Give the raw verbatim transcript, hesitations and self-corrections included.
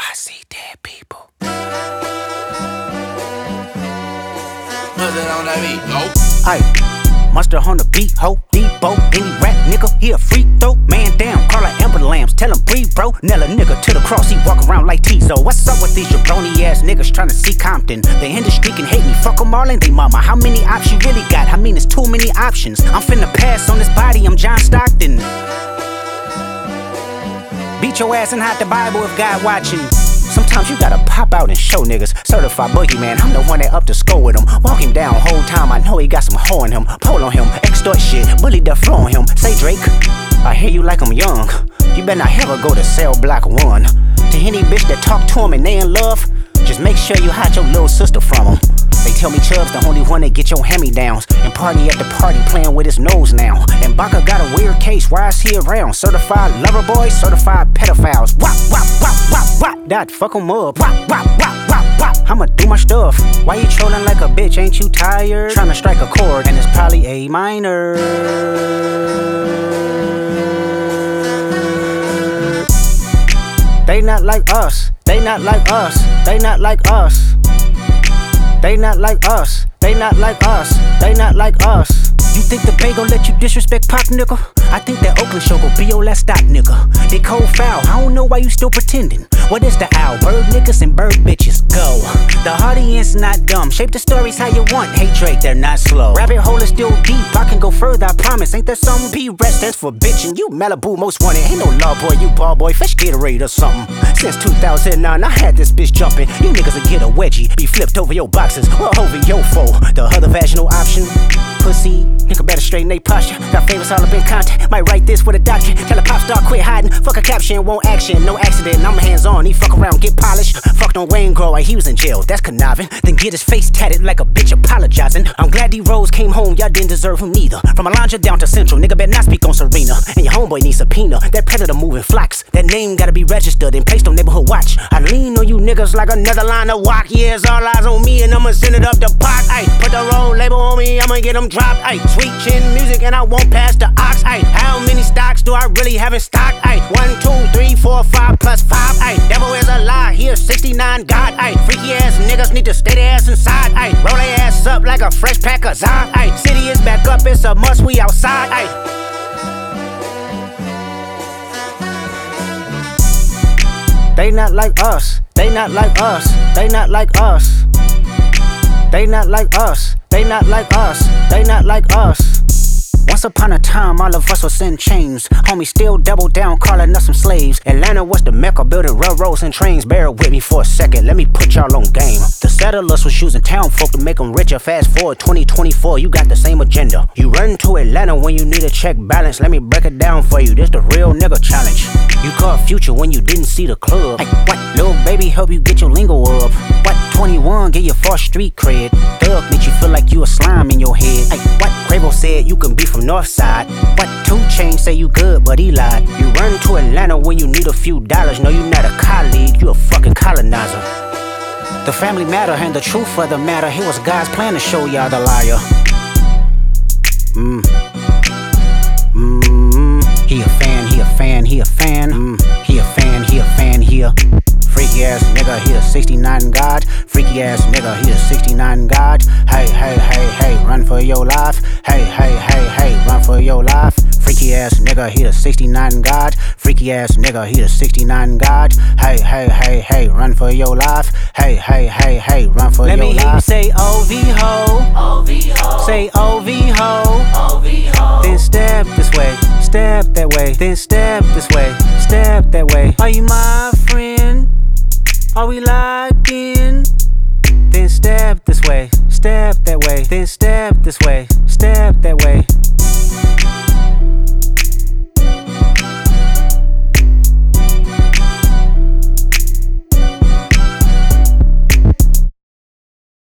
I see dead people. What's that on that beat? Go. Aye, Monster on the beat, ho, Debo. Any rap nigga, he a freak throw. Man down, call her Amber Lambs, tell him breathe, bro. Nail a nigga to the cross, he walk around like Tizo. What's up with these jabroni ass niggas tryna see Compton? The industry can hate me, fuck them all and they mama. How many options you really got? I mean, it's too many options. I'm finna pass on this body, I'm John Stockton. Beat your ass and hide the Bible if God watching. Sometimes you gotta pop out and show niggas. Certified boogeyman, I'm the one that up to score with him. Walk him down whole time, I know he got some hoe in him. Pole on him, extort shit, bully the flow on him. Say Drake, I hear you like I'm young. You better not ever go to cell block one. To any bitch that talk to him and they in love, just make sure you hide your little sister from him. They tell me Chubb's the only one that get your hand-me-downs, and party at the party playing with his nose now. And Baka got a weird case, why is he around? Certified lover boys, certified pedophiles. Wop, wop, wop, wop, wop. That fuck him up. Wop, wop, wop, wop, wop. I'ma do my stuff. Why you trolling like a bitch? Ain't you tired? Tryna strike a chord, and it's probably A minor. They not like us. They not like us. They not like us. They not like us, they not like us, they not like us. You think the Bay gon' let you disrespect Pop, nigga? I think that Oakland show gon' be your last stop, nigga. They cold foul, I don't know why you still pretending. What is the owl? Bird niggas and bird bitches, go. The audience not dumb, shape the stories how you want. Hey Drake, they're not slow. Rabbit hole is still deep, I can go further, I promise. Ain't there something? P-Rest stands for bitchin'. You Malibu most wanted, ain't no law boy, you ball boy. Fresh Gatorade or something. Since two thousand nine, I had this bitch jumping. You niggas will get a wedgie, be flipped over your boxes or over your foe. The other vaginal option, pussy. Nigga better straighten they posture. Got favors all up in contact. Might write this with a doctor. Tell a pop star quit hiding. Fuck a caption, won't action. No accident, I'm hands on. He fuck around, get polished. Fucked on Wayne Grow, he was in jail. That's conniving. Then get his face tatted like a bitch apologizing. I'm glad D-Rose came home, y'all didn't deserve him neither. From Alondra down to Central, nigga better not speak on Serena. And your homeboy needs subpoena. That predator moving flocks. That name gotta be registered and placed on neighborhood watch. I lean on you niggas like another line of walk. Yeah, it's all eyes on me and I'ma send it up the pot. Ay, put the road label on me, I'ma get them dropped. Ay, sweet chin music and I won't pass the ox. Ay, how many stocks do I really have in stock? Ay, one, two, three, four, five plus five. Ay, devil is a lie, he is sixty-nine God. Ay, freaky ass niggas need to stay their ass inside. Ay, roll their ass up like a fresh pack of Zod. Ay, city is back up, it's a must, we outside. Ay. They not like us, they not like us, they not like us. They not like us, they not like us, they not like us. Once upon a time, all of us was in chains. Homie still double down, calling us some slaves. Atlanta was the mecca, building railroads and trains. Bear with me for a second, let me put y'all on game. The settlers was using town folk to make them richer. Fast forward twenty twenty-four, you got the same agenda. You run to Atlanta when you need a check balance. Let me break it down for you, this the real nigga challenge. You caught Future when you didn't see the club. Hey, what? Lil' baby help you get your lingo up. What? twenty-one get your false street cred. Thug make you feel like you a slime in your head. Hey, what? Quavo said you can be from Northside. What? two Chainz say you good, but he lied. You run to Atlanta when you need a few dollars. No, you not a colleague, you a fucking colonizer. The family matter and the truth of the matter. It was God's plan to show y'all the liar. Mmm. Mmm. He a fan, he a fan, he a fan. Mm. He a fan, he a fan, he a freaky ass nigga, he a sixty-nine God. Freaky ass nigga, he a sixty-nine God. Hey, hey, hey, hey, run for your life. Hey, hey, hey, hey, run for your life. Freaky ass nigga, he a sixty-nine God. Freaky ass nigga, he a sixty-nine God. Hey, hey, hey, hey, run for your life. Hey, hey, hey, hey, run for your life. Let me hear you say O V ho. O V ho. Say O V ho. O V ho. Then step this way, step that way. Then step this way, step that way. Are you my friend? Are we locked in? Then step this way, step that way. Then step this way, step that way.